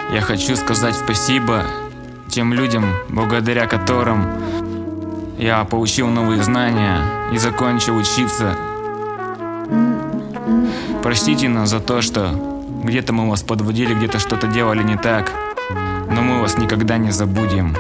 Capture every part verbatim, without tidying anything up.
Я хочу сказать спасибо тем людям, благодаря которым я получил новые знания и закончил учиться. Простите нас за то, что где-то мы вас подводили, где-то что-то делали не так, но мы вас никогда не забудем.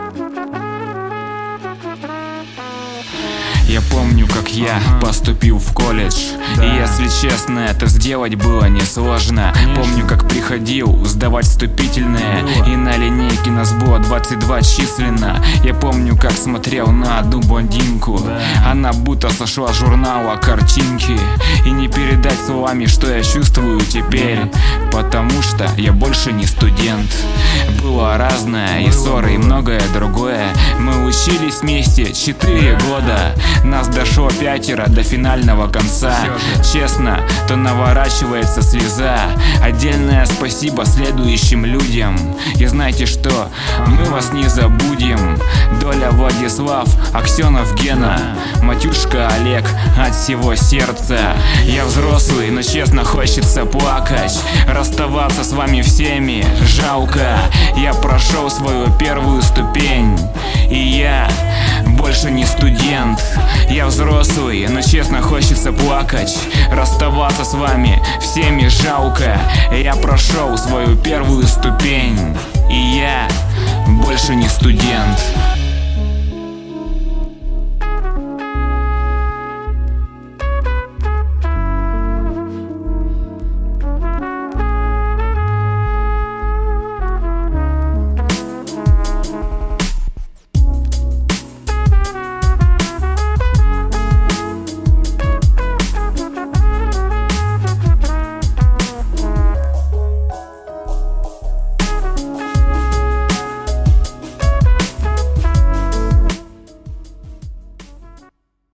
Я помню, как я ага. поступил в колледж, да. И если честно, это сделать было несложно. Конечно. Помню, как приходил сдавать вступительные, было. И на линейке нас было двадцать два численно. Я помню, как смотрел на одну блондинку, да. Она будто сошла с журнала картинки. И не передать словами, что я чувствую теперь, потому что я больше не студент. Было разное, и ссоры, и многое другое. Мы учились вместе четыре года. Нас дошло пятеро до финального конца. Честно, то наворачивается слеза. Отдельное спасибо следующим людям. И знаете что? Мы вас не забудем. Доля Владислав, Аксенов Гена, Матюшка Олег, от всего сердца. Я взрослый, но честно хочется плакать. Расставаться с вами всеми жалко. Я прошел свою первую ступень, и я больше не студент. Я взрослый, но честно хочется плакать. Расставаться с вами всеми жалко. Я прошел свою первую ступень, и я больше не студент.